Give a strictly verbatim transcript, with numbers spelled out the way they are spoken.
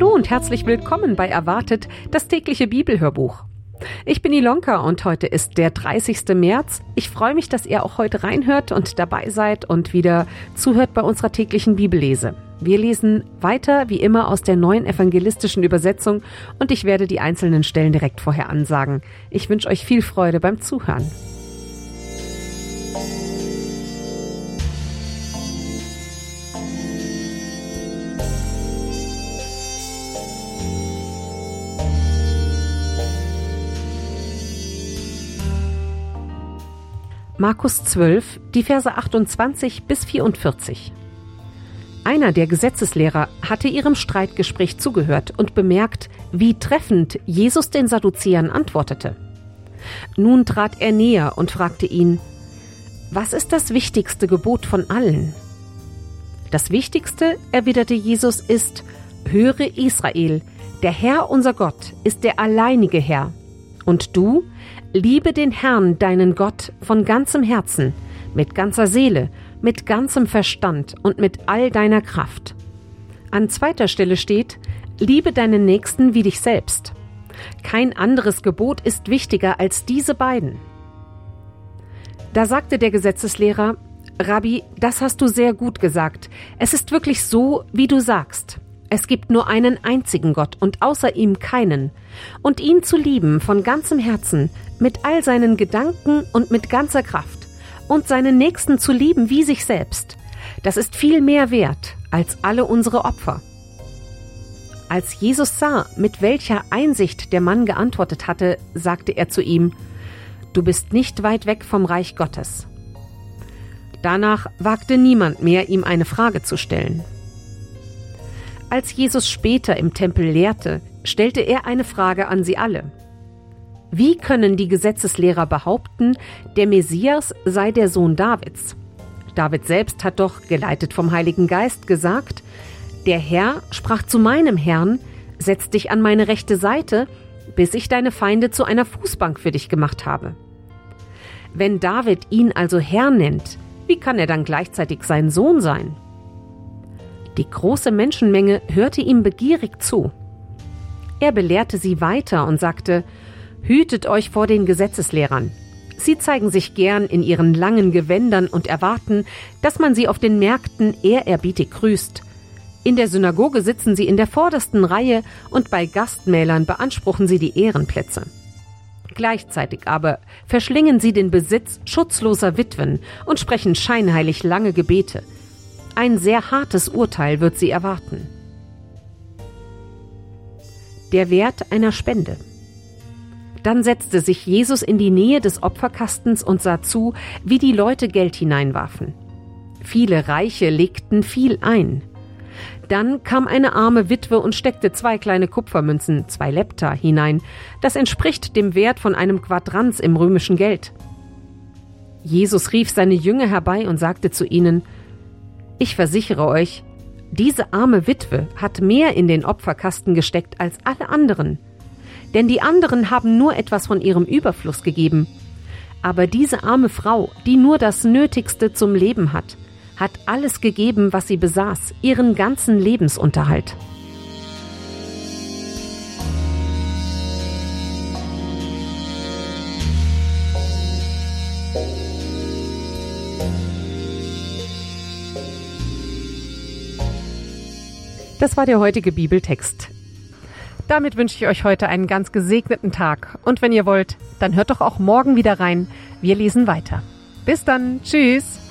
Hallo und herzlich willkommen bei Erwartet, das tägliche Bibelhörbuch. Ich bin Ilonka und heute ist der dreißigste März. Ich freue mich, dass ihr auch heute reinhört und dabei seid und wieder zuhört bei unserer täglichen Bibellese. Wir lesen weiter, wie immer, aus der neuen evangelistischen Übersetzung und ich werde die einzelnen Stellen direkt vorher ansagen. Ich wünsche euch viel Freude beim Zuhören. Markus zwölf, die Verse achtundzwanzig bis vierundvierzig. Einer der Gesetzeslehrer hatte ihrem Streitgespräch zugehört und bemerkt, wie treffend Jesus den Sadduzäern antwortete. Nun trat er näher und fragte ihn: Was ist das wichtigste Gebot von allen? Das Wichtigste, erwiderte Jesus, ist: Höre Israel, der Herr unser Gott ist der alleinige Herr. Und du, liebe den Herrn, deinen Gott, von ganzem Herzen, mit ganzer Seele, mit ganzem Verstand und mit all deiner Kraft. An zweiter Stelle steht: Liebe deinen Nächsten wie dich selbst. Kein anderes Gebot ist wichtiger als diese beiden. Da sagte der Gesetzeslehrer: Rabbi, das hast du sehr gut gesagt. Es ist wirklich so, wie du sagst. Es gibt nur einen einzigen Gott und außer ihm keinen. Und ihn zu lieben von ganzem Herzen, mit all seinen Gedanken und mit ganzer Kraft. Und seinen Nächsten zu lieben wie sich selbst. Das ist viel mehr wert als alle unsere Opfer. Als Jesus sah, mit welcher Einsicht der Mann geantwortet hatte, sagte er zu ihm: Du bist nicht weit weg vom Reich Gottes. Danach wagte niemand mehr, ihm eine Frage zu stellen. Als Jesus später im Tempel lehrte, stellte er eine Frage an sie alle. Wie können die Gesetzeslehrer behaupten, der Messias sei der Sohn Davids? David selbst hat doch, geleitet vom Heiligen Geist, gesagt: Der Herr sprach zu meinem Herrn: Setz dich an meine rechte Seite, bis ich deine Feinde zu einer Fußbank für dich gemacht habe. Wenn David ihn also Herr nennt, wie kann er dann gleichzeitig sein Sohn sein? Die große Menschenmenge hörte ihm begierig zu. Er belehrte sie weiter und sagte: Hütet euch vor den Gesetzeslehrern. Sie zeigen sich gern in ihren langen Gewändern und erwarten, dass man sie auf den Märkten ehrerbietig grüßt. In der Synagoge sitzen sie in der vordersten Reihe und bei Gastmählern beanspruchen sie die Ehrenplätze. Gleichzeitig aber verschlingen sie den Besitz schutzloser Witwen und sprechen scheinheilig lange Gebete. Ein sehr hartes Urteil wird sie erwarten. Der Wert einer Spende. Dann setzte sich Jesus in die Nähe des Opferkastens und sah zu, wie die Leute Geld hineinwarfen. Viele Reiche legten viel ein. Dann kam eine arme Witwe und steckte zwei kleine Kupfermünzen, zwei Lepta, hinein. Das entspricht dem Wert von einem Quadranz im römischen Geld. Jesus rief seine Jünger herbei und sagte zu ihnen: Ich versichere euch, diese arme Witwe hat mehr in den Opferkasten gesteckt als alle anderen. Denn die anderen haben nur etwas von ihrem Überfluss gegeben. Aber diese arme Frau, die nur das Nötigste zum Leben hat, hat alles gegeben, was sie besaß, ihren ganzen Lebensunterhalt. Das war der heutige Bibeltext. Damit wünsche ich euch heute einen ganz gesegneten Tag. Und wenn ihr wollt, dann hört doch auch morgen wieder rein. Wir lesen weiter. Bis dann. Tschüss.